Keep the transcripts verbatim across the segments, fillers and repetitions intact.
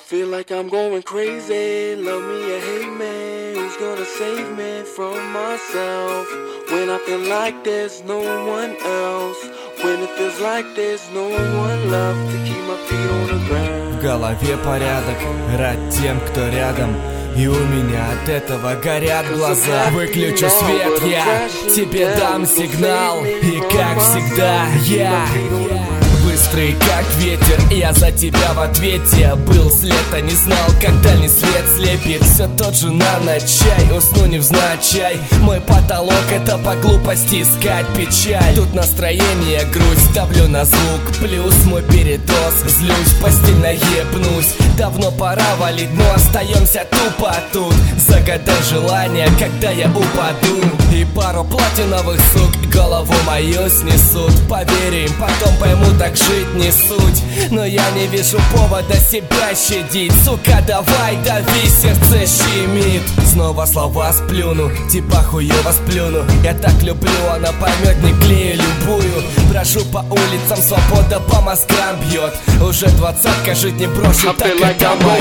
feel like I'm going crazy. Love me or hate me, who's gonna save me from myself? When I feel like there's no one else, when it feels like there's no one left to keep my feet on the ground. В голове порядок, рад тем, кто рядом, и у меня от этого горят глаза. Выключу свет, я тебе дам сигнал, и как всегда я быстрый как ветер, я за тебя в ответе. Был след, а не знал, как дальний свет слепит. Все тот же на ночь, усну невзначай. Мой потолок — это по глупости искать печаль. Тут настроение грусть, ставлю на звук плюс. Мой передоз, злюсь, в постель наебнусь. Давно пора валить, но остаемся тупо тут. Загадай желание, когда я упаду, и пару платиновых сук голову мою снесут. Поверим, потом пойму, так жить не суть. Но я не вижу повода себя щадить. Сука, давай, дави, сердце щемит. Снова слова сплюну, типа хуёво сплюну. Я так люблю, она поймет, не клею любую. Брожу по улицам, свобода по мозгам бьет. Уже двадцатка, жить не брошу, так это моё.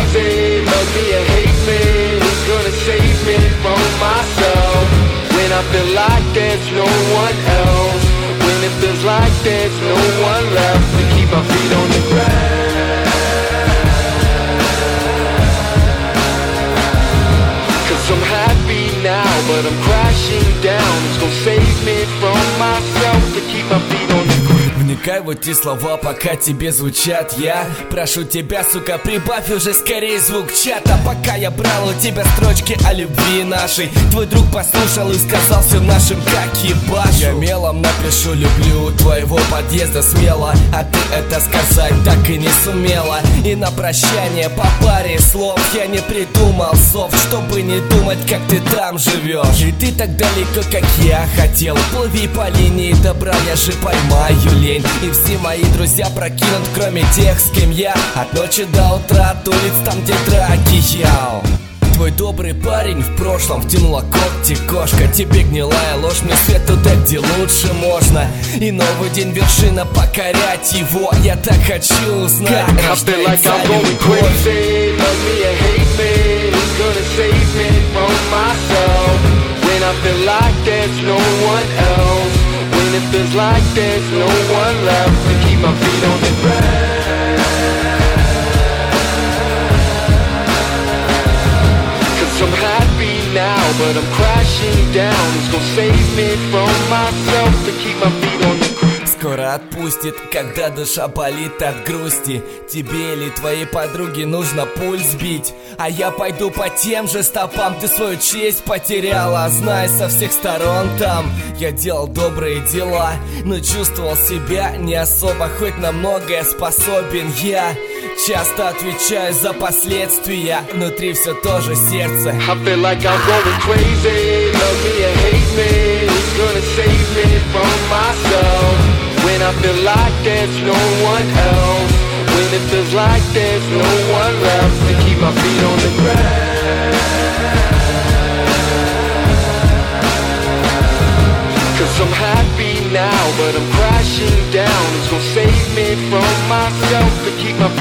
When I feel like there's no one else, when it feels like there's no one left to keep my feet on the ground. Cause I'm happy now, but I'm crashing down. It's gonna save me from myself to keep my feet on the ground. Вникай в эти слова, пока тебе звучат. Я прошу тебя, сука, прибавь уже скорее звук чата. Пока я брал у тебя строчки о любви нашей, твой друг послушал и сказал всем нашим, как ебашу. Я мелом напишу «люблю» твоего подъезда смело, а ты это сказать так и не сумела. И на прощание по паре слов я не придумал сов, чтобы не думать, как ты там живешь. И ты так далеко, как я хотел. Плыви по линии добра, я же поймаю лень. И все мои друзья прокинут, кроме тех, с кем я от ночи до утра от улиц, там где драки, яу. Твой добрый парень в прошлом втянула когти кошка. Тебе гнилая ложь, мне свет туда, где лучше можно. И новый день вершина, покорять его. Я так хочу узнать, как рождается любовь. When it feels like there's no one left to keep my feet on the ground. Cause I'm happy now, but I'm crashing down. It's gonna save me from myself to keep my feet on the ground. Скоро отпустит, когда душа болит от грусти. Тебе или твоей подруге нужно пульс бить, а я пойду по тем же стопам. Ты свою честь потеряла, знай, со всех сторон там. Я делал добрые дела, но чувствовал себя не особо, хоть на многое способен я. Часто отвечаю за последствия, внутри все тоже сердце. I feel like I'm going crazy, love me or hate me, who's gonna save me from myself? When I feel like there's no one else, when it feels like there's no one left to keep my feet on the ground. Cause I'm happy now, but I'm crashing down. It's gonna save me from myself to keep my